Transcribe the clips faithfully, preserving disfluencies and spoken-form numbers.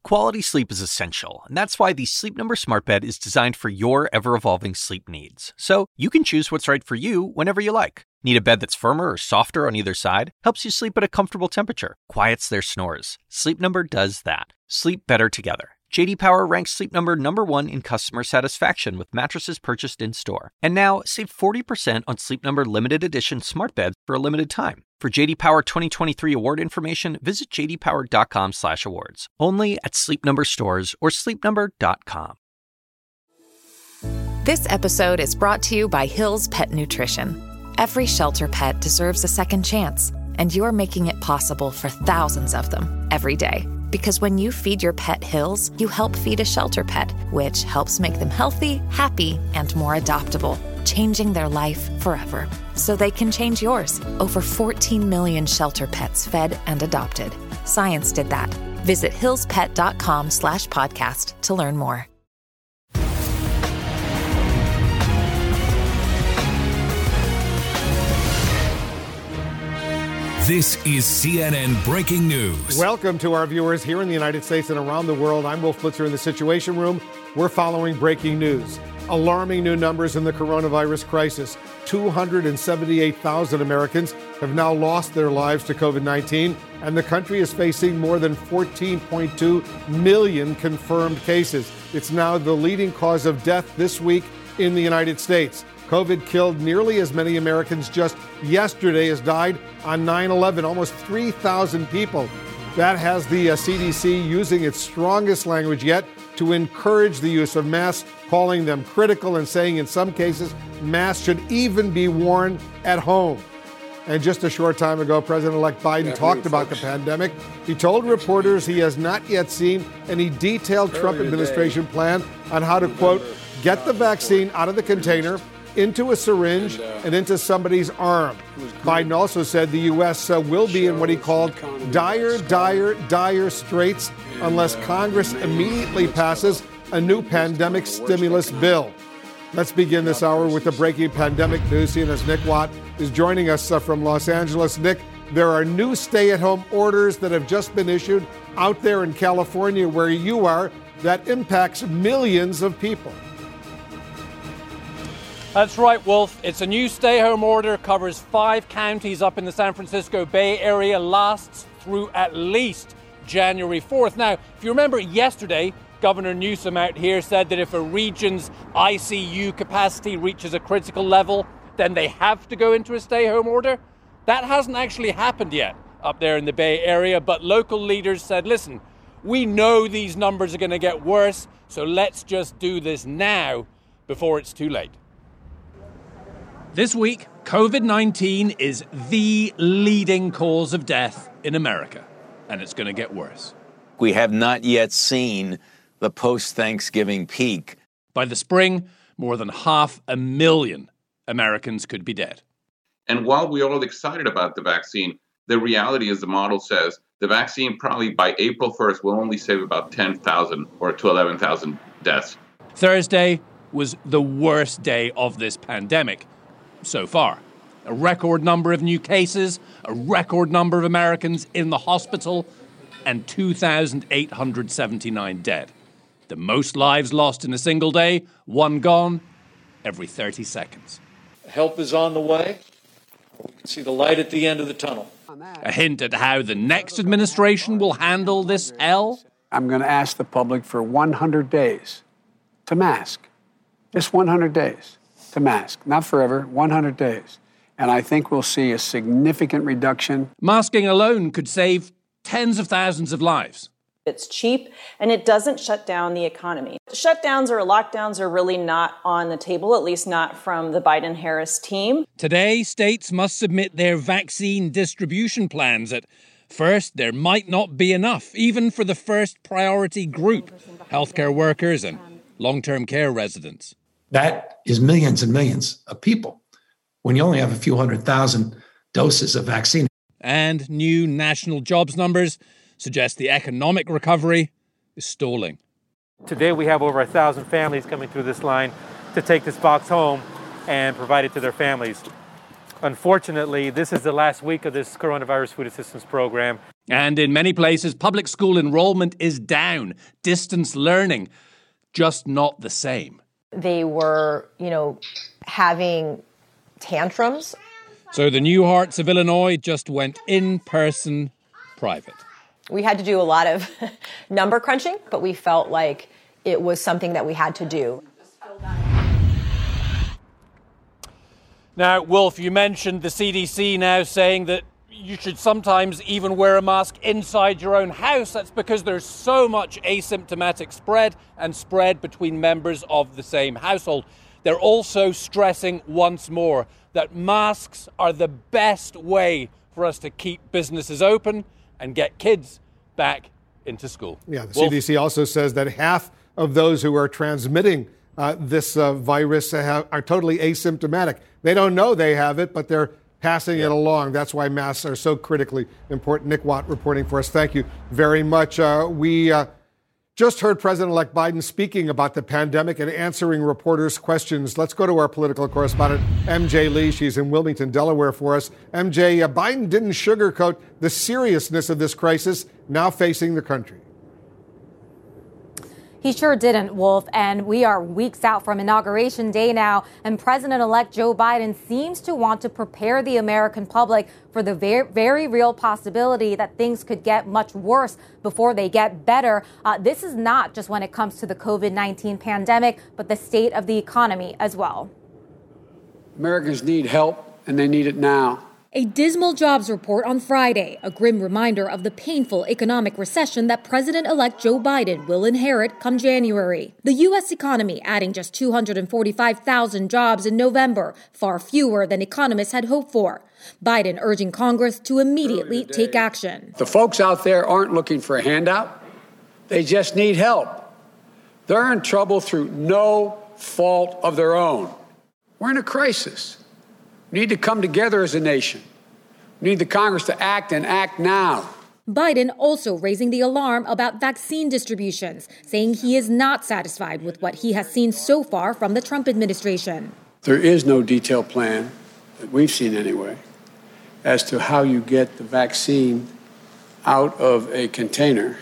Quality sleep is essential, and that's why the Sleep Number Smart Bed is designed for your ever-evolving sleep needs. So you can choose what's right for you whenever you like. Need a bed that's firmer or softer on either side? Helps you sleep at a comfortable temperature. Quiets their snores. Sleep Number does that. Sleep better together. J D Power ranks Sleep Number number one in customer satisfaction with mattresses purchased in-store. And now, save forty percent on Sleep Number limited edition smart beds for a limited time. For J D Power twenty twenty-three award information, visit j d power dot com slash awards. Only at Sleep Number stores or sleep number dot com. This episode is brought to you by Hill's Pet Nutrition. Every shelter pet deserves a second chance, and you're making it possible for thousands of them every day. Because when you feed your pet Hills, you help feed a shelter pet, which helps make them healthy, happy, and more adoptable, changing their life forever. So they can change yours. Over fourteen million shelter pets fed and adopted. Science did that. Visit hillspet.com slash podcast to learn more. This is C N N Breaking News. Welcome to our viewers here in the United States and around the world. I'm Wolf Blitzer in the Situation Room. We're following breaking news. Alarming new numbers in the coronavirus crisis. two hundred seventy-eight thousand Americans have now lost their lives to covid nineteen, and the country is facing more than fourteen point two million confirmed cases. It's now the leading cause of death this week in the United States. COVID killed nearly as many Americans just yesterday as died on nine eleven, almost three thousand people. That has the uh, C D C using its strongest language yet to encourage the use of masks, calling them critical and saying in some cases masks should even be worn at home. And just a short time ago, President-elect Biden yeah, talked about folks. the pandemic. He told reporters he has not yet seen any detailed Earlier Trump administration day. plan on how to, quote, get the vaccine out of the container, into a syringe, and, uh, and into somebody's arm. Biden also said the U S uh, will be in what he called dire, dire, dire straits unless Congress immediately passes a new pandemic stimulus bill. Let's begin this hour with the breaking pandemic news. C N N's Nick Watt is joining us uh, from Los Angeles. Nick, there are new stay-at-home orders that have just been issued out there in California where you are that impacts millions of people. That's right, Wolf. It's a new stay-home order, covers five counties up in the San Francisco Bay Area, lasts through at least January fourth. Now, if you remember yesterday, Governor Newsom out here said that if a region's I C U capacity reaches a critical level, then they have to go into a stay-home order. That hasn't actually happened yet up there in the Bay Area, but local leaders said, listen, we know these numbers are going to get worse, so let's just do this now before it's too late. This week, covid nineteen is the leading cause of death in America, and it's going to get worse. We have not yet seen the post-Thanksgiving peak. By the spring, more than half a million Americans could be dead. And while we're all excited about the vaccine, the reality is the model says the vaccine probably by April first will only save about ten thousand or to eleven thousand deaths. Thursday was the worst day of this pandemic so far. A record number of new cases, a record number of Americans in the hospital, and two thousand eight hundred seventy-nine dead. The most lives lost in a single day, one gone every thirty seconds. Help is on the way. You can see the light at the end of the tunnel. A hint at how the next administration will handle this hell? I'm going to ask the public for one hundred days to mask. Just one hundred days. To mask, not forever, one hundred days. And I think we'll see a significant reduction. Masking alone could save tens of thousands of lives. It's cheap and it doesn't shut down the economy. Shutdowns or lockdowns are really not on the table, at least not from the Biden-Harris team. Today, states must submit their vaccine distribution plans. At first, there might not be enough, even for the first priority group, healthcare workers and long-term care residents. That is millions and millions of people when you only have a few hundred thousand doses of vaccine. And new national jobs numbers suggest the economic recovery is stalling. Today we have over a thousand families coming through this line to take this box home and provide it to their families. Unfortunately, this is the last week of this coronavirus food assistance program. And in many places, public school enrollment is down. Distance learning, just not the same. They were, you know, having tantrums. So the New Hearts of Illinois just went in-person private. We had to do a lot of number crunching, but we felt like it was something that we had to do. Now, Wolf, you mentioned the C D C now saying that you should sometimes even wear a mask inside your own house. That's because there's so much asymptomatic spread and spread between members of the same household. They're also stressing once more that masks are the best way for us to keep businesses open and get kids back into school. Yeah, the Wolf. C D C also says that half of those who are transmitting uh, this uh, virus have, are totally asymptomatic. They don't know they have it, but they're passing yeah. it along. That's why masks are so critically important. Nick Watt reporting for us. Thank you very much. Uh, we uh, just heard President-elect Biden speaking about the pandemic and answering reporters' questions. Let's go to our political correspondent, M J Lee. She's in Wilmington, Delaware for us. M J, uh, Biden didn't sugarcoat the seriousness of this crisis now facing the country. He sure didn't, Wolf, and we are weeks out from Inauguration Day now, and President-elect Joe Biden seems to want to prepare the American public for the very, very real possibility that things could get much worse before they get better. Uh, this is not just when it comes to the covid nineteen pandemic, but the state of the economy as well. Americans need help, and they need it now. A dismal jobs report on Friday, a grim reminder of the painful economic recession that President-elect Joe Biden will inherit come January. The U S economy adding just two hundred forty-five thousand jobs in November, far fewer than economists had hoped for. Biden urging Congress to immediately take action. The folks out there aren't looking for a handout. They just need help. They're in trouble through no fault of their own. We're in a crisis. We need to come together as a nation. We need the Congress to act and act now. Biden also raising the alarm about vaccine distributions, saying he is not satisfied with what he has seen so far from the Trump administration. There is no detailed plan, that we've seen anyway, as to how you get the vaccine out of a container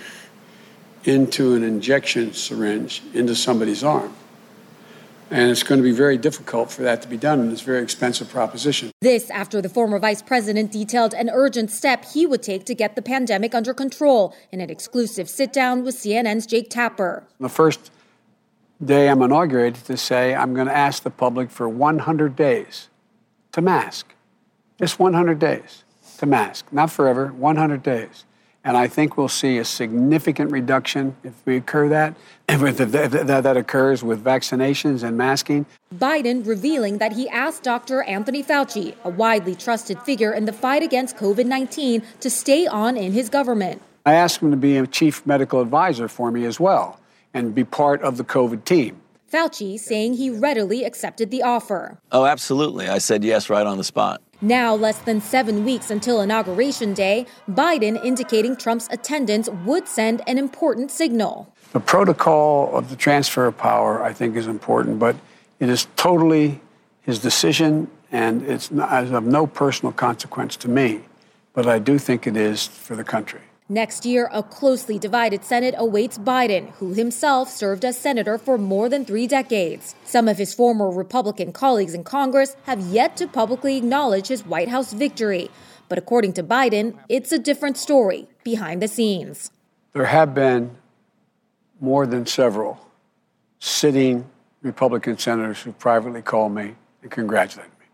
into an injection syringe into somebody's arm. And it's going to be very difficult for that to be done, and it's a very expensive proposition. This after the former vice president detailed an urgent step he would take to get the pandemic under control in an exclusive sit-down with C N N's Jake Tapper. The first day I'm inaugurated to say I'm going to ask the public for one hundred days to mask. Just one hundred days to mask. Not forever, one hundred days. And I think we'll see a significant reduction if we occur that, if that, that occurs with vaccinations and masking. Biden revealing that he asked Doctor Anthony Fauci, a widely trusted figure in the fight against covid nineteen, to stay on in his government. I asked him to be a chief medical advisor for me as well and be part of the COVID team. Fauci saying he readily accepted the offer. Oh, absolutely. I said yes right on the spot. Now, less than seven weeks until Inauguration Day, Biden indicating Trump's attendance would send an important signal. The protocol of the transfer of power, I think, is important, but it is totally his decision, and it's not, of no personal consequence to me. But I do think it is for the country. Next year, a closely divided Senate awaits Biden, who himself served as senator for more than three decades. Some of his former Republican colleagues in Congress have yet to publicly acknowledge his White House victory. But according to Biden, it's a different story behind the scenes. There have been more than several sitting Republican senators who privately called me and congratulated me.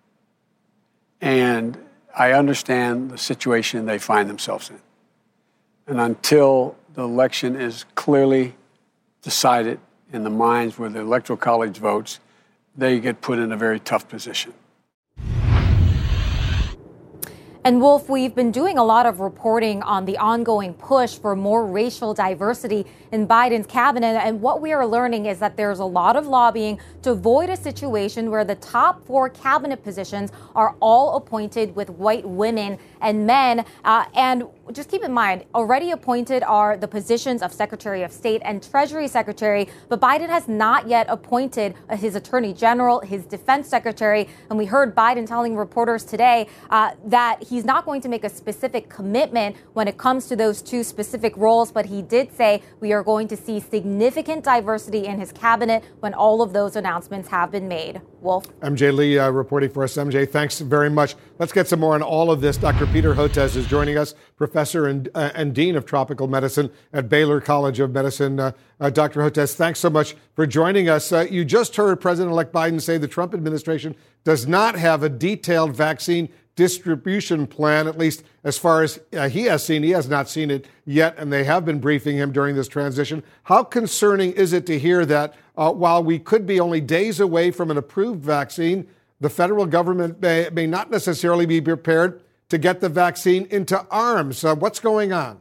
And I understand the situation they find themselves in. And until the election is clearly decided in the minds where the Electoral College votes, they get put in a very tough position. And Wolf, we've been doing a lot of reporting on the ongoing push for more racial diversity in Biden's cabinet. And what we are learning is that there's a lot of lobbying to avoid a situation where the top four cabinet positions are all appointed with white women and men. Uh, and just keep in mind, already appointed are the positions of Secretary of State and Treasury Secretary, but Biden has not yet appointed his Attorney General, his Defense Secretary. And we heard Biden telling reporters today uh, that he's not going to make a specific commitment when it comes to those two specific roles, but he did say we are going to see significant diversity in his cabinet when all of those announcements have been made. Wolf. M J Lee uh, reporting for us. M J, thanks very much. Let's get some more on all of this. Doctor Peter Hotez is joining us, professor and, uh, and dean of tropical medicine at Baylor College of Medicine. Uh, uh, Doctor Hotez, thanks so much for joining us. Uh, you just heard President-elect Biden say the Trump administration does not have a detailed vaccine distribution plan, at least as far as uh, he has seen. He has not seen it yet, and they have been briefing him during this transition. How concerning is it to hear that uh, while we could be only days away from an approved vaccine, the federal government may, may not necessarily be prepared to get the vaccine into arms? Uh, what's going on?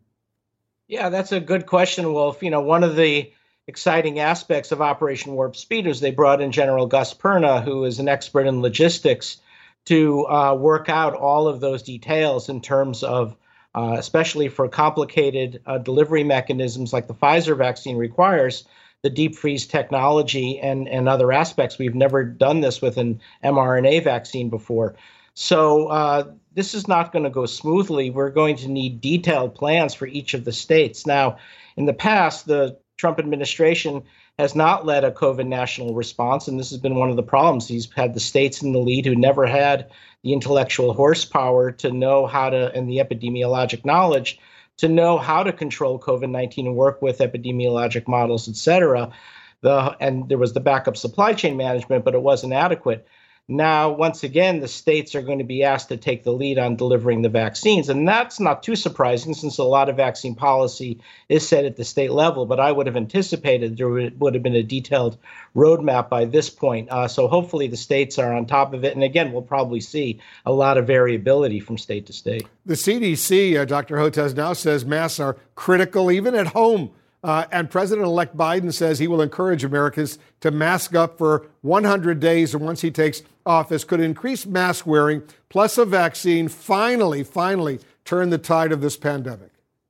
Yeah, that's a good question, Wolf. You know, one of the exciting aspects of Operation Warp Speed is they brought in General Gus Perna, who is an expert in logistics, to uh, work out all of those details in terms of, uh, especially for complicated uh, delivery mechanisms like the Pfizer vaccine requires, the deep freeze technology and, and other aspects. We've never done this with an mRNA vaccine before. So uh, this is not going to go smoothly. We're going to need detailed plans for each of the states. Now, in the past, the Trump administration has not led a COVID national response, and this has been one of the problems. He's had the states in the lead who never had the intellectual horsepower to know how to, and the epidemiologic knowledge, to know how to control COVID nineteen and work with epidemiologic models, et cetera. The, and there was the backup supply chain management, but it wasn't adequate. Now, once again, the states are going to be asked to take the lead on delivering the vaccines. And that's not too surprising since a lot of vaccine policy is set at the state level. But I would have anticipated there would have been a detailed roadmap by this point. Uh, so hopefully the states are on top of it. And again, we'll probably see a lot of variability from state to state. The C D C, uh, Doctor Hotez, now says masks are critical even at home. Uh, and President-elect Biden says he will encourage Americans to mask up for one hundred days, and once he takes office, could increase mask wearing plus a vaccine finally, finally turn the tide of this pandemic?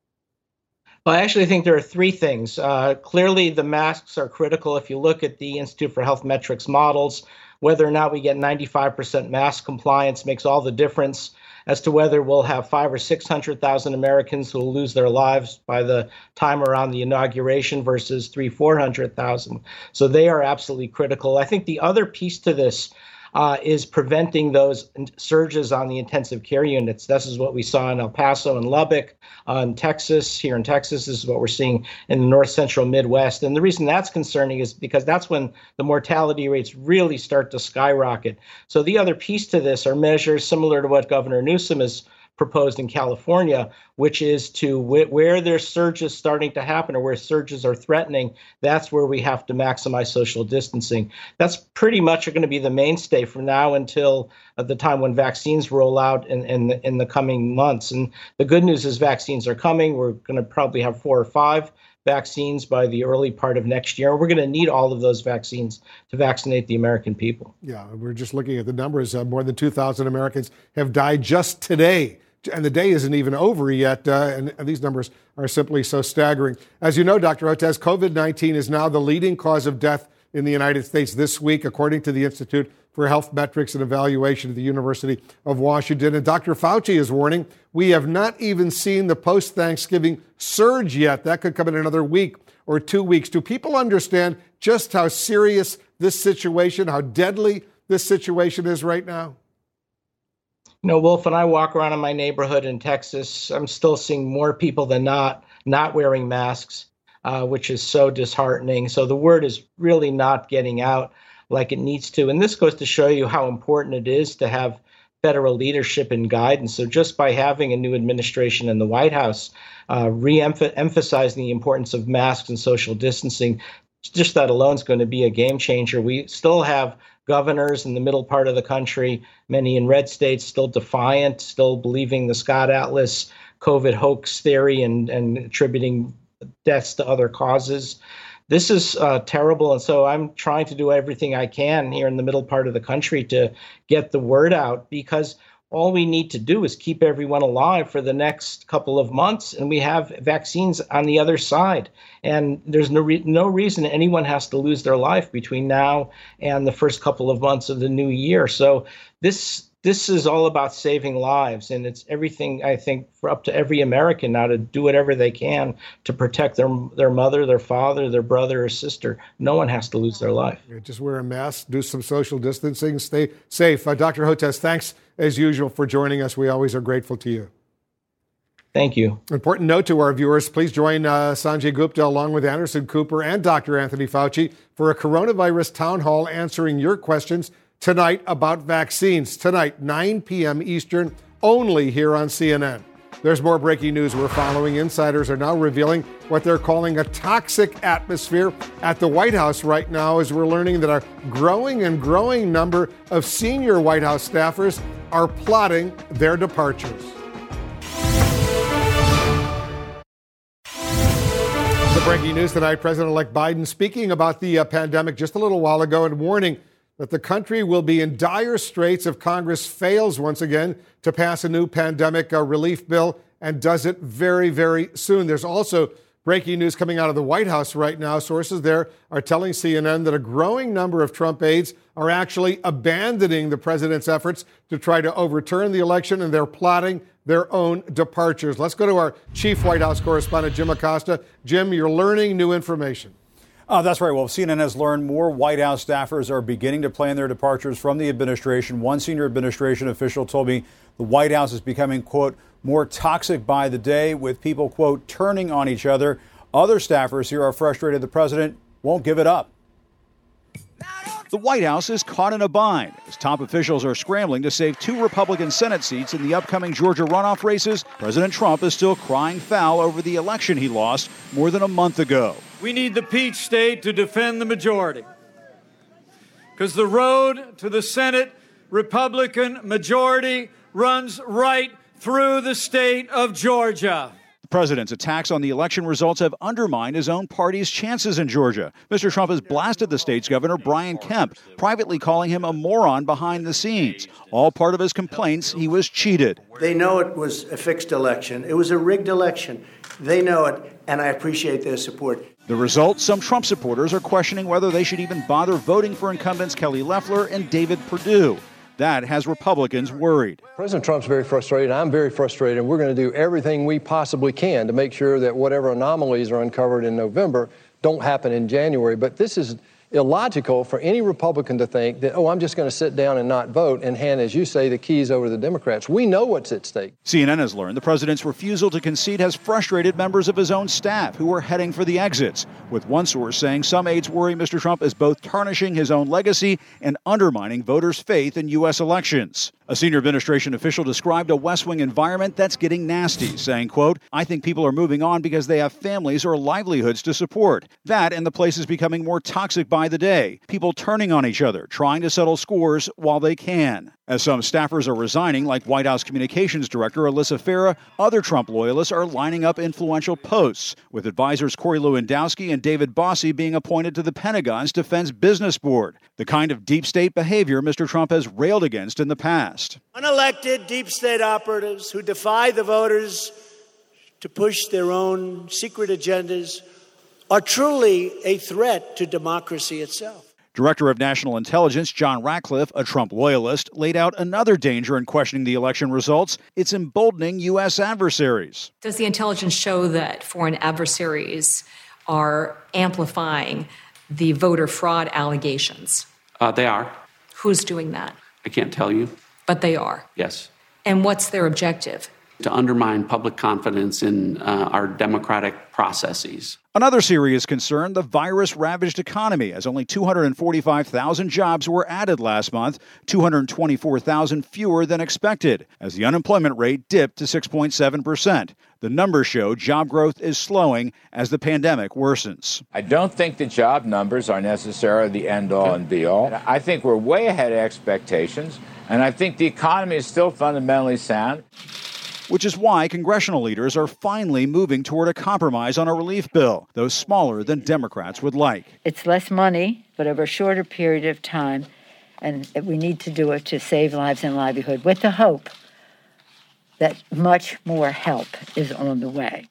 Well, I actually think there are three things. Uh, clearly, the masks are critical. If you look at the Institute for Health Metrics models, whether or not we get ninety-five percent mask compliance makes all the difference as to whether we'll have five or six hundred thousand Americans who will lose their lives by the time around the inauguration versus three, four hundred thousand. So they are absolutely critical. I think the other piece to this uh, is preventing those surges on the intensive care units. This is what we saw in El Paso and Lubbock, uh, in Texas. Here in Texas, this is what we're seeing in the north central Midwest. And the reason that's concerning is because that's when the mortality rates really start to skyrocket. So the other piece to this are measures similar to what Governor Newsom has proposed in California, which is to wh- where there's surges starting to happen or where surges are threatening, that's where we have to maximize social distancing. That's pretty much going to be the mainstay from now until uh, the time when vaccines roll out in, in, the, in the coming months. And the good news is vaccines are coming. We're going to probably have four or five vaccines by the early part of next year. We're going to need all of those vaccines to vaccinate the American people. Yeah, we're just looking at the numbers. Uh, more than two thousand Americans have died just today. And the day isn't even over yet, uh, and, and these numbers are simply so staggering. As you know, Doctor Hotez, COVID nineteen is now the leading cause of death in the United States this week, according to the Institute for Health Metrics and Evaluation at the University of Washington. And Doctor Fauci is warning we have not even seen the post-Thanksgiving surge yet. That could come in another week or two weeks. Do people understand just how serious this situation, how deadly this situation is right now? You know, Wolf, when I walk around in my neighborhood in Texas, I'm still seeing more people than not not wearing masks, uh, which is so disheartening. So the word is really not getting out like it needs to. And this goes to show you how important it is to have federal leadership and guidance. So just by having a new administration in the White House, uh, re-emphasizing the importance of masks and social distancing, just that alone is going to be a game changer. We still have governors in the middle part of the country, many in red states, still defiant, still believing the Scott Atlas COVID hoax theory and, and attributing deaths to other causes. This is uh, terrible. And so I'm trying to do everything I can here in the middle part of the country to get the word out, because all we need to do is keep everyone alive for the next couple of months, and we have vaccines on the other side. And there's no re- no reason anyone has to lose their life between now and the first couple of months of the new year. So this this is all about saving lives, and it's everything, I think, for up to every American now to do whatever they can to protect their their mother, their father, their brother or sister. No one has to lose their life. Yeah, just wear a mask, do some social distancing, stay safe. Uh, Doctor Hotez, thanks as usual for joining us. We always are grateful to you. Thank you. Important note to our viewers, please join uh, Sanjay Gupta along with Anderson Cooper and Doctor Anthony Fauci for a coronavirus town hall answering your questions tonight about vaccines. Tonight, nine p.m. Eastern, only here on C N N. There's more breaking news we're following. Insiders are now revealing what they're calling a toxic atmosphere at the White House right now, as we're learning that a growing and growing number of senior White House staffers are plotting their departures. The breaking news tonight, President-elect Biden speaking about the uh, pandemic just a little while ago and warning that the country will be in dire straits if Congress fails once again to pass a new pandemic uh, relief bill, and does it very, very soon. There's also breaking news coming out of the White House right now. Sources there are telling C N N that a growing number of Trump aides are actually abandoning the president's efforts to try to overturn the election, and they're plotting their own departures. Let's go to our chief White House correspondent, Jim Acosta. Jim, you're learning new information. Uh, that's right. Well, C N N has learned more White House staffers are beginning to plan their departures from the administration. One senior administration official told me the White House is becoming, quote, more toxic by the day, with people, quote, turning on each other. Other staffers here are frustrated the president won't give it up. The White House is caught in a bind as top officials are scrambling to save two Republican Senate seats in the upcoming Georgia runoff races. President Trump is still crying foul over the election he lost more than a month ago. We need the Peach State to defend the majority, because the road to the Senate Republican majority runs right through the state of Georgia. The president's attacks on the election results have undermined his own party's chances in Georgia. Mister Trump has blasted the state's governor, Brian Kemp, privately calling him a moron behind the scenes. All part of his complaints he was cheated. They know it was a fixed election. It was a rigged election. They know it, and I appreciate their support. The result, some Trump supporters are questioning whether they should even bother voting for incumbents Kelly Loeffler and David Perdue. That has Republicans worried. President Trump's very frustrated. I'm very frustrated. And we're going to do everything we possibly can to make sure that whatever anomalies are uncovered in November don't happen in January. But this is illogical for any Republican to think that, oh, I'm just going to sit down and not vote and hand, as you say, the keys over to the Democrats. We know what's at stake. C N N has learned the president's refusal to concede has frustrated members of his own staff who are heading for the exits, with one source saying some aides worry Mister Trump is both tarnishing his own legacy and undermining voters' faith in U S elections. A senior administration official described a West Wing environment that's getting nasty, saying, quote, I think people are moving on because they have families or livelihoods to support. That and the place is becoming more toxic by the day. People turning on each other, trying to settle scores while they can. As some staffers are resigning, like White House Communications Director Alyssa Farah, other Trump loyalists are lining up influential posts, with advisors Corey Lewandowski and David Bossie being appointed to the Pentagon's Defense Business Board, the kind of deep state behavior Mister Trump has railed against in the past. Unelected deep state operatives who defy the voters to push their own secret agendas are truly a threat to democracy itself. Director of National Intelligence John Ratcliffe, a Trump loyalist, laid out another danger in questioning the election results. It's emboldening U S adversaries. Does the intelligence show that foreign adversaries are amplifying the voter fraud allegations? Uh, they are. Who's doing that? I can't tell you. But they are. Yes. And what's their objective? to undermine public confidence in uh, our democratic processes. Another serious concern, the virus-ravaged economy, as only two hundred forty-five thousand jobs were added last month, two hundred twenty-four thousand fewer than expected, as the unemployment rate dipped to six point seven percent. The numbers show job growth is slowing as the pandemic worsens. I don't think the job numbers are necessarily the end-all and be-all. I think we're way ahead of expectations, and I think the economy is still fundamentally sound. Which is why congressional leaders are finally moving toward a compromise on a relief bill, though smaller than Democrats would like. It's less money, but over a shorter period of time, and we need to do it to save lives and livelihood with the hope that much more help is on the way.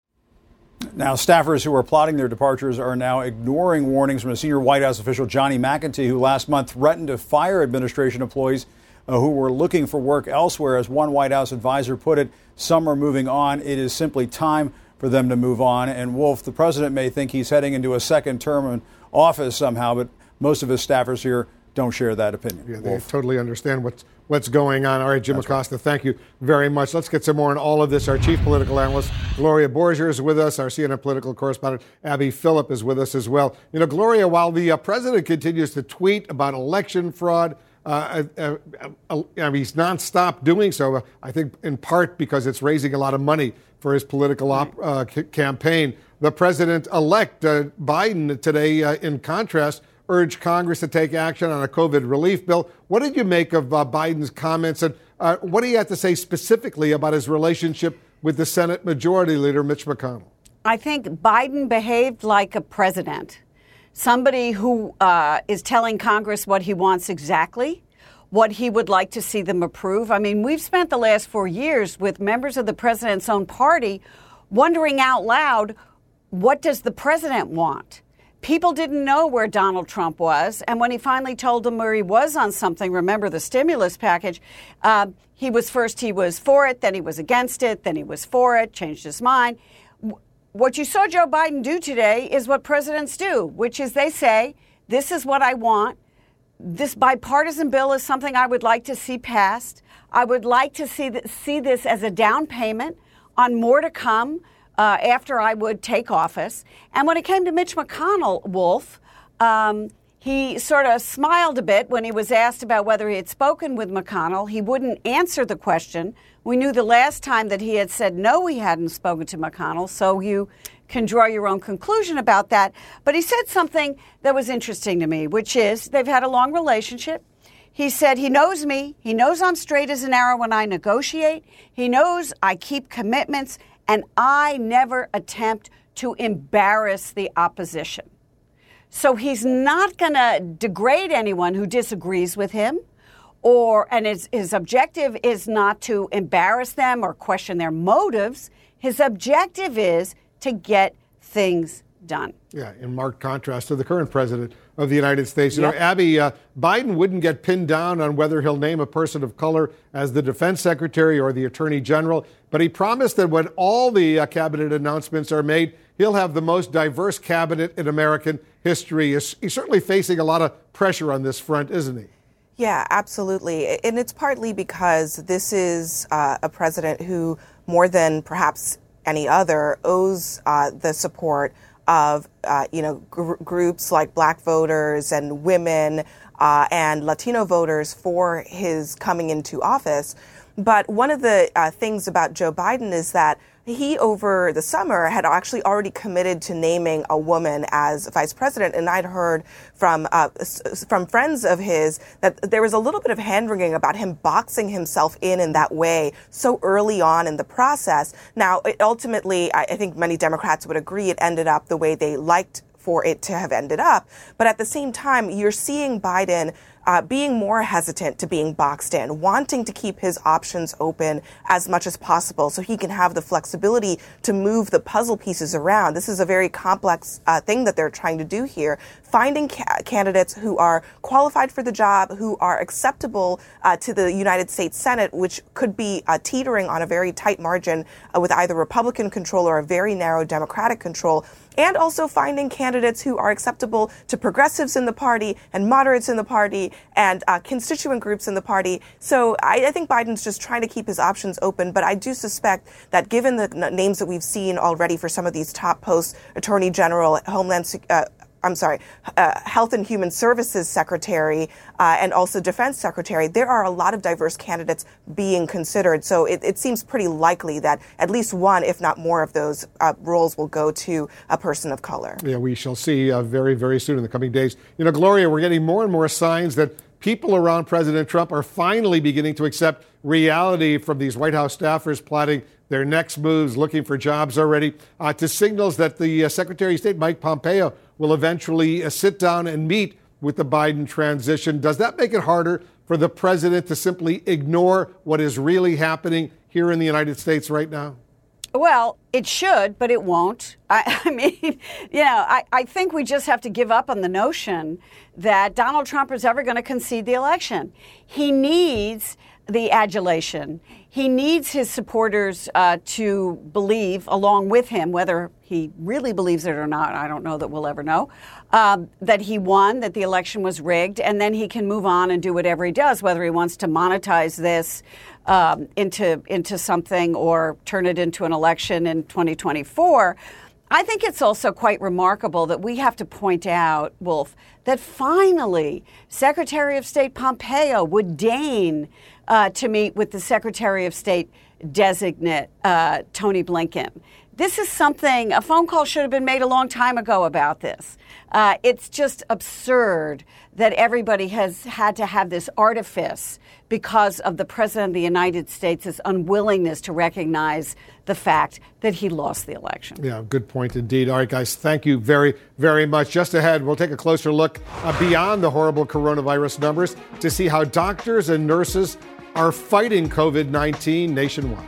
Now, staffers who are plotting their departures are now ignoring warnings from a senior White House official, Johnny McEntee, who last month threatened to fire administration employees Uh, who were looking for work elsewhere. As one White House advisor put it, some are moving on. It is simply time for them to move on. And Wolf, the president may think he's heading into a second term in office somehow, but most of his staffers here don't share that opinion. Yeah, they Wolf. totally understand what's what's going on. All right, Jim That's Acosta, right. Thank you very much. Let's get some more on all of this. Our chief political analyst, Gloria Borger, is with us. Our C N N political correspondent, Abby Phillip, is with us as well. You know, Gloria, while the uh, president continues to tweet about election fraud, Uh, uh, uh, uh, he's nonstop doing so, uh, I think in part because it's raising a lot of money for his political op- uh, c- campaign. The president-elect, uh, Biden, today, uh, in contrast, urged Congress to take action on a COVID relief bill. What did you make of uh, Biden's comments, and uh, what do you have to say specifically about his relationship with the Senate Majority Leader, Mitch McConnell? I think Biden behaved like a president. Somebody who uh, is telling Congress what he wants exactly, what he would like to see them approve. I mean, we've spent the last four years with members of the president's own party wondering out loud, what does the president want? People didn't know where Donald Trump was. And when he finally told them where he was on something, remember the stimulus package, uh, he was first he was for it, then he was against it, then he was for it, changed his mind. What you saw Joe Biden do today is what presidents do, which is they say, this is what I want. This bipartisan bill is something I would like to see passed. I would like to see, th- see this as a down payment on more to come uh, after I would take office. And when it came to Mitch McConnell, Wolf, um, he sort of smiled a bit when he was asked about whether he had spoken with McConnell. He wouldn't answer the question. We knew the last time that he had said no, he hadn't spoken to McConnell, so you can draw your own conclusion about that. But he said something that was interesting to me, which is they've had a long relationship. He said he knows me. He knows I'm straight as an arrow when I negotiate. He knows I keep commitments, and I never attempt to embarrass the opposition. So he's not going to degrade anyone who disagrees with him. Or, and his, his objective is not to embarrass them or question their motives. His objective is to get things done. Yeah, in marked contrast to the current president of the United States. You Yep. know, Abby, uh, Biden wouldn't get pinned down on whether he'll name a person of color as the defense secretary or the attorney general, but he promised that when all the uh, cabinet announcements are made, he'll have the most diverse cabinet in American history. He's, he's certainly facing a lot of pressure on this front, isn't he? Yeah, absolutely. And it's partly because this is uh, a president who, more than perhaps any other, owes uh, the support of, uh, you know, gr- groups like black voters and women uh, and Latino voters for his coming into office. But one of the uh, things about Joe Biden is that he, over the summer, had actually already committed to naming a woman as vice president. And I'd heard from uh, from friends of his that there was a little bit of hand-wringing about him boxing himself in in that way so early on in the process. Now, it ultimately, I, I think many Democrats would agree it ended up the way they liked for it to have ended up. But at the same time, you're seeing Biden Uh, being more hesitant to being boxed in, wanting to keep his options open as much as possible so he can have the flexibility to move the puzzle pieces around. This is a very complex uh, thing that they're trying to do here. Finding ca- candidates who are qualified for the job, who are acceptable uh, to the United States Senate, which could be uh, teetering on a very tight margin uh, with either Republican control or a very narrow Democratic control. And also finding candidates who are acceptable to progressives in the party and moderates in the party and uh, constituent groups in the party. So I, I think Biden's just trying to keep his options open. But I do suspect that given the n- names that we've seen already for some of these top posts, Attorney General, Homeland uh, I'm sorry, uh, Health and Human Services Secretary, uh, and also Defense Secretary, there are a lot of diverse candidates being considered. So it, it seems pretty likely that at least one, if not more, of those uh, roles will go to a person of color. Yeah, we shall see uh, very, very soon in the coming days. You know, Gloria, we're getting more and more signs that people around President Trump are finally beginning to accept reality from these White House staffers plotting their next moves, looking for jobs already, uh, to signals that the uh, Secretary of State, Mike Pompeo, will eventually uh, sit down and meet with the Biden transition. Does that make it harder for the president to simply ignore what is really happening here in the United States right now? Well, it should, but it won't. I, I mean, you know, I, I think we just have to give up on the notion that Donald Trump is ever going to concede the election. He needs the adulation. He needs his supporters uh, to believe, along with him, whether he really believes it or not, I don't know that we'll ever know, um, that he won, that the election was rigged, and then he can move on and do whatever he does, whether he wants to monetize this um, into into something or turn it into an election in twenty twenty-four. I think it's also quite remarkable that we have to point out, Wolf, that finally Secretary of State Pompeo would deign uh, to meet with the Secretary of State designate, uh, Tony Blinken. This is something, a phone call should have been made a long time ago about this. Uh, it's just absurd that everybody has had to have this artifice because of the President of the United States' unwillingness to recognize the fact that he lost the election. Yeah, good point indeed. All right, guys, thank you very, very much. Just ahead, we'll take a closer look uh, beyond the horrible coronavirus numbers to see how doctors and nurses are fighting COVID nineteen nationwide.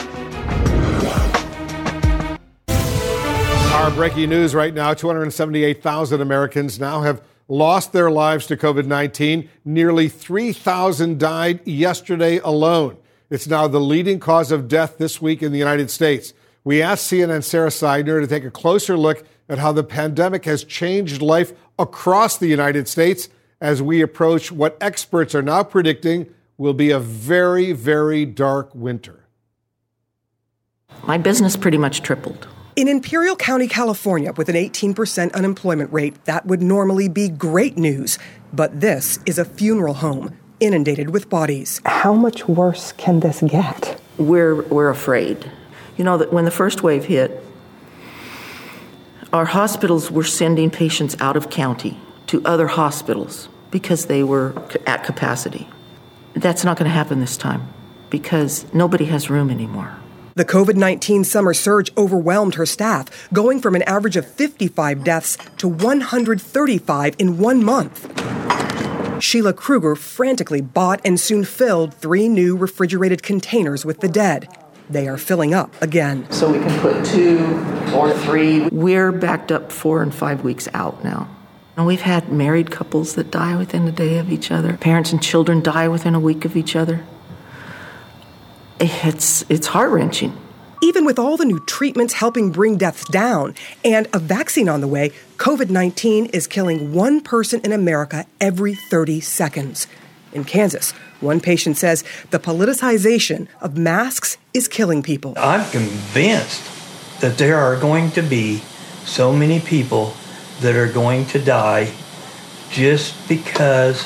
Our breaking news right now, two hundred seventy-eight thousand Americans now have lost their lives to COVID nineteen. Nearly three thousand died yesterday alone. It's now the leading cause of death this week in the United States. We asked C N N's Sarah Seidner to take a closer look at how the pandemic has changed life across the United States as we approach what experts are now predicting will be a very, very dark winter. My business pretty much tripled. In Imperial County, California, with an eighteen percent unemployment rate, that would normally be great news. But this is a funeral home inundated with bodies. How much worse can this get? We're, we're afraid. You know, that when the first wave hit, our hospitals were sending patients out of county to other hospitals because they were at capacity. That's not going to happen this time because nobody has room anymore. The COVID nineteen summer surge overwhelmed her staff, going from an average of fifty-five deaths to one hundred thirty-five in one month. Sheila Kruger frantically bought and soon filled three new refrigerated containers with the dead. They are filling up again. So we can put two or three. We're backed up four and five weeks out now. And we've had married couples that die within a day of each other. Parents and children die within a week of each other. It's it's heart-wrenching. Even with all the new treatments helping bring deaths down and a vaccine on the way, COVID nineteen is killing one person in America every thirty seconds. In Kansas, one patient says the politicization of masks is killing people. I'm convinced that there are going to be so many people that are going to die just because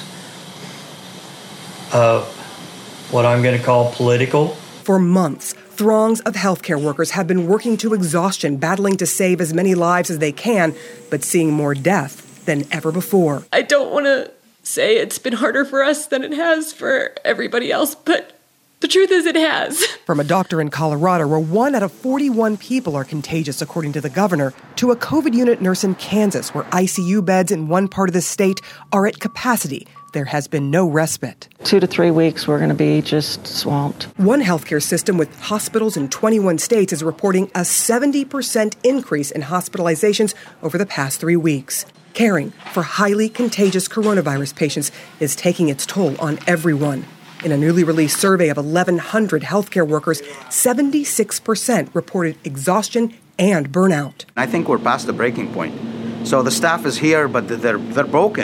of what I'm going to call political. For months, throngs of healthcare workers have been working to exhaustion, battling to save as many lives as they can, but seeing more death than ever before. I don't want to say it's been harder for us than it has for everybody else, but the truth is it has. From a doctor in Colorado, where one out of forty-one people are contagious, according to the governor, to a COVID unit nurse in Kansas, where I C U beds in one part of the state are at capacity. There has been no respite. Two to three weeks, we're going to be just swamped. One healthcare system with hospitals in twenty-one states is reporting a seventy percent increase in hospitalizations over the past three weeks. Caring for highly contagious coronavirus patients is taking its toll on everyone. In a newly released survey of eleven hundred healthcare workers, seventy-six percent reported exhaustion and burnout. I think we're past the breaking point. So the staff is here, but they're they're broken.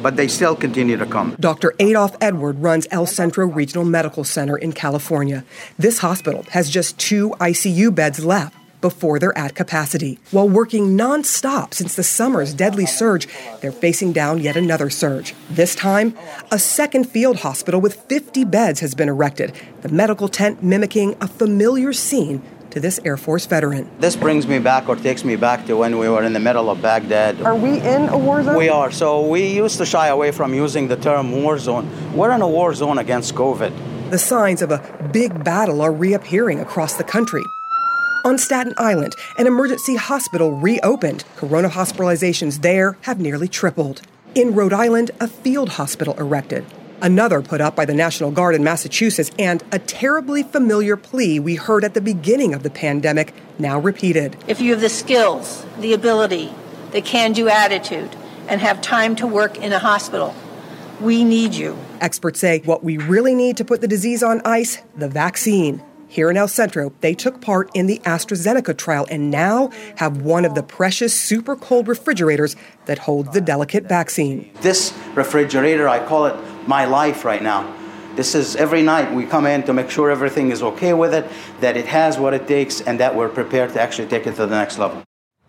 but they still continue to come. Doctor Adolph Edward runs El Centro Regional Medical Center in California. This hospital has just two I C U beds left before they're at capacity. While working nonstop since the summer's deadly surge, they're facing down yet another surge. This time, a second field hospital with fifty beds has been erected, the medical tent mimicking a familiar scene to this Air Force veteran. This brings me back or takes me back to when we were in the middle of Baghdad. Are we in a war zone? We are. So we used to shy away from using the term war zone. We're in a war zone against COVID. The signs of a big battle are reappearing across the country. On Staten Island, an emergency hospital reopened. Corona hospitalizations there have nearly tripled. In Rhode Island, a field hospital erected. Another put up by the National Guard in Massachusetts, and a terribly familiar plea we heard at the beginning of the pandemic, now repeated. If you have the skills, the ability, the can-do attitude, and have time to work in a hospital, we need you. Experts say what we really need to put the disease on ice, the vaccine. Here in El Centro, they took part in the AstraZeneca trial and now have one of the precious super cold refrigerators that holds the delicate vaccine. This refrigerator, I call it my life right now. This is every night we come in to make sure everything is okay with it, that it has what it takes, and that we're prepared to actually take it to the next level.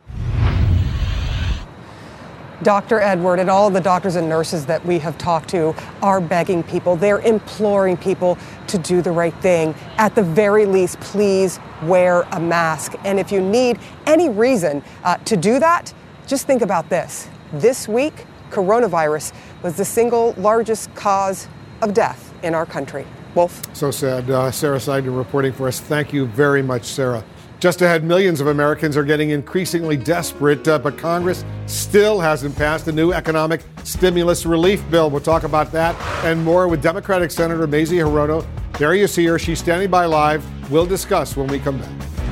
Doctor Edward and all of the doctors and nurses that we have talked to are begging people, they're imploring people to do the right thing. At the very least, please wear a mask. And if you need any reason uh, to do that, just think about this. This week, coronavirus was the single largest cause of death in our country. Wolf? So sad. Uh, Sarah Seidman reporting for us. Thank you very much, Sarah. Just ahead, millions of Americans are getting increasingly desperate, uh, but Congress still hasn't passed a new economic stimulus relief bill. We'll talk about that and more with Democratic Senator Mazie Hirono. There you see her. She's standing by live. We'll discuss when we come back.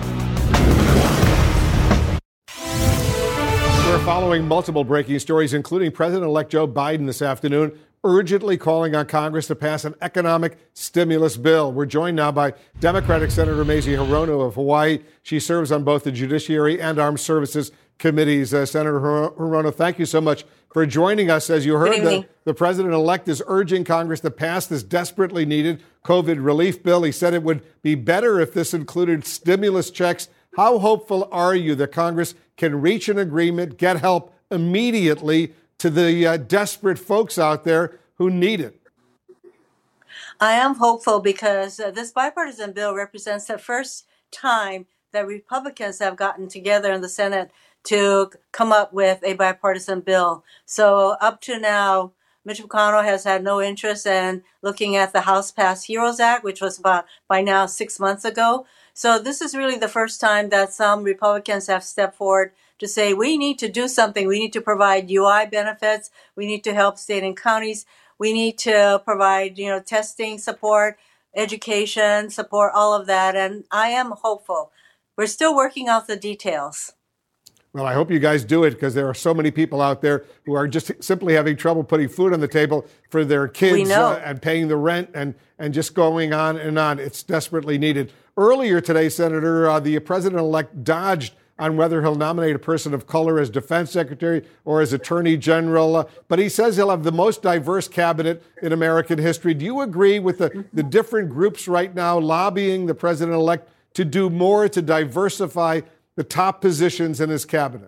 We're following multiple breaking stories, including President-elect Joe Biden this afternoon, urgently calling on Congress to pass an economic stimulus bill. We're joined now by Democratic Senator Mazie Hirono of Hawaii. She serves on both the Judiciary and Armed Services Committees. Uh, Senator Hirono, thank you so much for joining us. As you heard, the, the President-elect is urging Congress to pass this desperately needed COVID relief bill. He said it would be better if this included stimulus checks. How hopeful are you that Congress can reach an agreement, get help immediately to the uh, desperate folks out there who need it? I am hopeful because uh, this bipartisan bill represents the first time that Republicans have gotten together in the Senate to come up with a bipartisan bill. So up to now, Mitch McConnell has had no interest in looking at the House Passed HEROES Act, which was about by now six months ago. So this is really the first time that some Republicans have stepped forward to say we need to do something. We need to provide U I benefits. We need to help state and counties. We need to provide, you know, testing support, education support, all of that. And I am hopeful. We're still working out the details. Well, I hope you guys do it because there are so many people out there who are just simply having trouble putting food on the table for their kids uh, and paying the rent and, and just going on and on. It's desperately needed. Earlier today, Senator, uh, the president-elect dodged on whether he'll nominate a person of color as defense secretary or as attorney general. Uh, but he says he'll have the most diverse cabinet in American history. Do you agree with the, the different groups right now lobbying the president-elect to do more to diversify the top positions in his cabinet?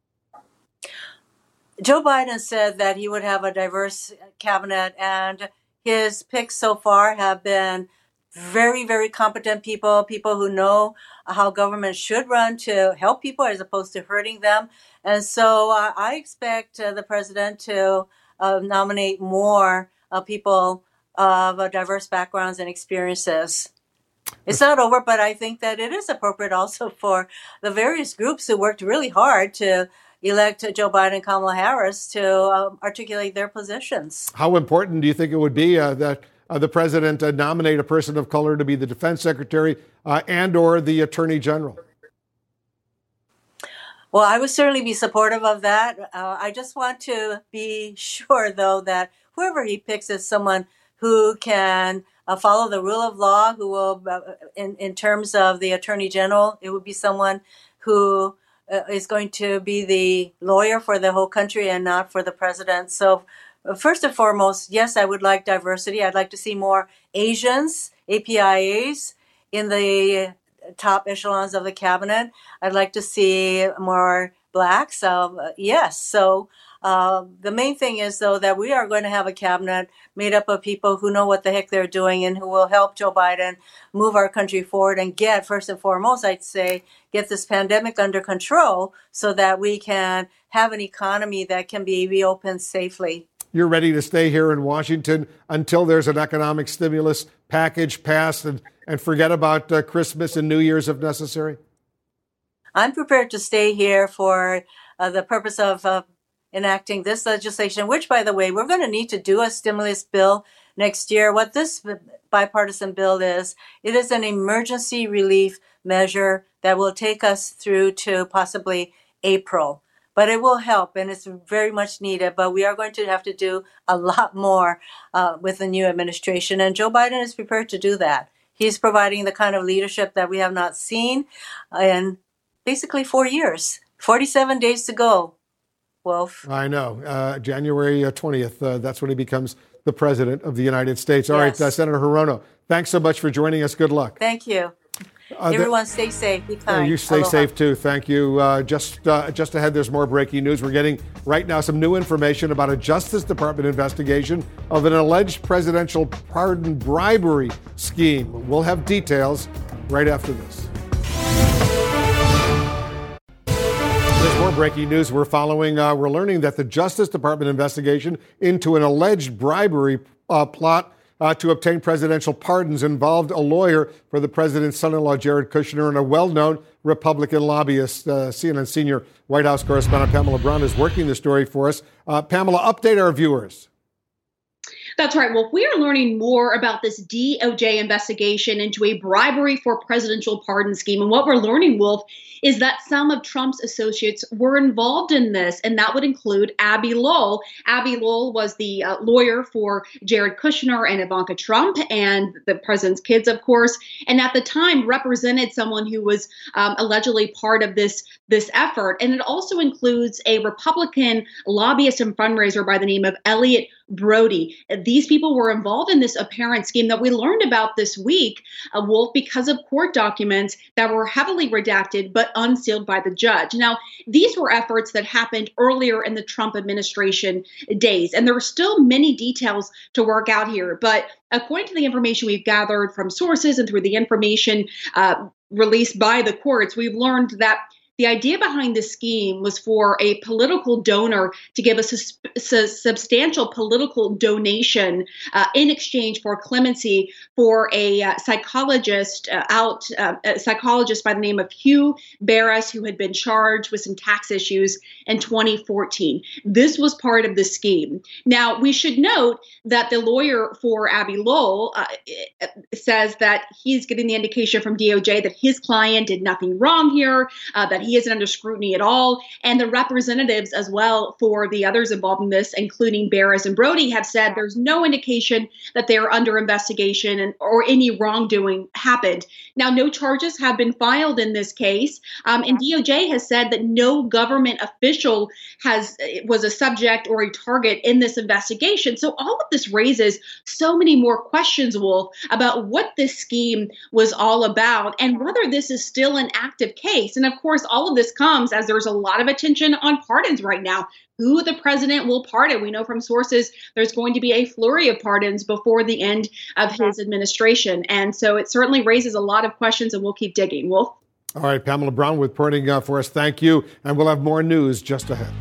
Joe Biden said that he would have a diverse cabinet, and his picks so far have been very, very competent people, people who know how government should run to help people as opposed to hurting them. And so uh, I expect uh, the president to uh, nominate more uh, people of uh, diverse backgrounds and experiences. It's not over, but I think that it is appropriate also for the various groups who worked really hard to elect Joe Biden and Kamala Harris to um, articulate their positions. How important do you think it would be uh, that uh, the president uh, nominate a person of color to be the defense secretary uh, and or the attorney general? Well, I would certainly be supportive of that. Uh, I just want to be sure, though, that whoever he picks is someone who can uh, follow the rule of law, who will, uh, in, in terms of the attorney general, it would be someone who uh, is going to be the lawyer for the whole country and not for the president. So first and foremost, yes, I would like diversity. I'd like to see more Asians, A P I As, in the top echelons of the cabinet. I'd like to see more blacks. Um, yes. So uh, the main thing is, though, that we are going to have a cabinet made up of people who know what the heck they're doing and who will help Joe Biden move our country forward and get, first and foremost, I'd say, get this pandemic under control so that we can have an economy that can be reopened safely. You're ready to stay here in Washington until there's an economic stimulus package passed and, and forget about uh, Christmas and New Year's if necessary? I'm prepared to stay here for uh, the purpose of uh, enacting this legislation, which, by the way, we're going to need to do a stimulus bill next year. What this bipartisan bill is, it is an emergency relief measure that will take us through to possibly April. But it will help, and it's very much needed. But we are going to have to do a lot more uh, with the new administration, and Joe Biden is prepared to do that. He's providing the kind of leadership that we have not seen in basically four years. forty-seven days to go, Wolf. I know. Uh, January twentieth, uh, that's when he becomes the president of the United States. All yes. right, uh, Senator Hirono, thanks so much for joining us. Good luck. Thank you. Uh, Everyone stay safe. Be kind. Uh, you stay Aloha. safe, too. Thank you. Uh, just uh, just ahead, there's more breaking news. We're getting right now some new information about a Justice Department investigation of an alleged presidential pardon bribery scheme. We'll have details right after this. There's more breaking news we're following. Uh, we're learning that the Justice Department investigation into an alleged bribery uh, plot Uh, to obtain presidential pardons involved a lawyer for the president's son-in-law, Jared Kushner, and a well-known Republican lobbyist. Uh, C N N senior White House correspondent Pamela Brown is working the story for us. Uh, Pamela, update our viewers. That's right. Well, we are learning more about this D O J investigation into a bribery for presidential pardon scheme. And what we're learning, Wolf, is that some of Trump's associates were involved in this, and that would include Abbe Lowell. Abbe Lowell was the uh, lawyer for Jared Kushner and Ivanka Trump and the president's kids, of course, and at the time represented someone who was um, allegedly part of this, this effort. And it also includes a Republican lobbyist and fundraiser by the name of Elliot Brody. These people were involved in this apparent scheme that we learned about this week, uh, Wolf, because of court documents that were heavily redacted but unsealed by the judge. Now, these were efforts that happened earlier in the Trump administration days, and there are still many details to work out here. But according to the information we've gathered from sources and through the information uh, released by the courts, we've learned that the idea behind this scheme was for a political donor to give a sus- su- substantial political donation uh, in exchange for clemency for a uh, psychologist uh, out, uh, a psychologist by the name of Hugh Barras, who had been charged with some tax issues in twenty fourteen. This was part of the scheme. Now, we should note that the lawyer for Abbe Lowell uh, says that he's getting the indication from D O J that his client did nothing wrong here, uh, that he isn't under scrutiny at all. And the representatives as well for the others involved in this, including Barras and Brody, have said there's no indication that they're under investigation and or any wrongdoing happened. Now, no charges have been filed in this case. Um, and D O J has said that no government official has was a subject or a target in this investigation. So all of this raises so many more questions, Wolf, about what this scheme was all about and whether this is still an active case. And of course, all of this comes as there's a lot of attention on pardons right now. Who the president will pardon. We know from sources there's going to be a flurry of pardons before the end of his administration. And so it certainly raises a lot of questions, and we'll keep digging. Wolf? All right, Pamela Brown with reporting uh, for us. Thank you. And we'll have more news just ahead.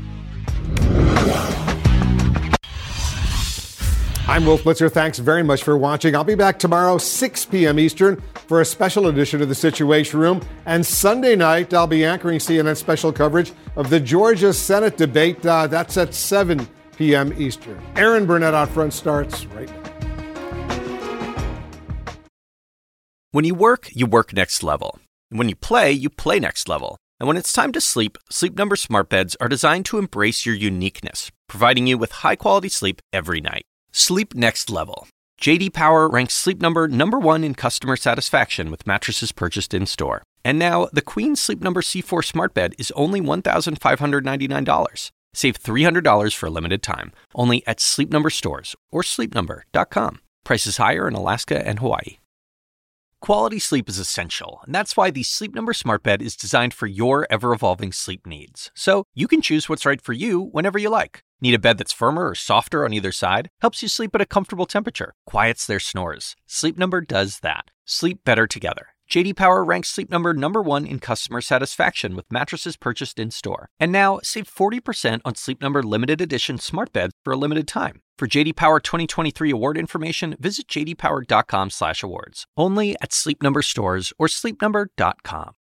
I'm Wolf Blitzer. Thanks very much for watching. I'll be back tomorrow, six p.m. Eastern, for a special edition of The Situation Room. And Sunday night, I'll be anchoring C N N special coverage of the Georgia Senate debate. Uh, that's at seven p.m. Eastern. Aaron Burnett out front starts right now. When you work, you work next level. And when you play, you play next level. And when it's time to sleep, Sleep Number smart beds are designed to embrace your uniqueness, providing you with high-quality sleep every night. Sleep next level. J D Power ranks Sleep Number number one in customer satisfaction with mattresses purchased in-store. And now, the Queen Sleep Number C four smart bed is only one thousand five hundred ninety-nine dollars. Save three hundred dollars for a limited time, only at Sleep Number stores or sleep number dot com. Prices higher in Alaska and Hawaii. Quality sleep is essential, and that's why the Sleep Number Smart Bed is designed for your ever-evolving sleep needs. So you can choose what's right for you whenever you like. Need a bed that's firmer or softer on either side? Helps you sleep at a comfortable temperature. Quiets their snores. Sleep Number does that. Sleep better together. J D Power ranks Sleep Number number one in customer satisfaction with mattresses purchased in-store. And now, save forty percent on Sleep Number limited edition smart beds for a limited time. For J D Power twenty twenty-three award information, visit j d power dot com slash awards. Only at Sleep Number stores or sleep number dot com.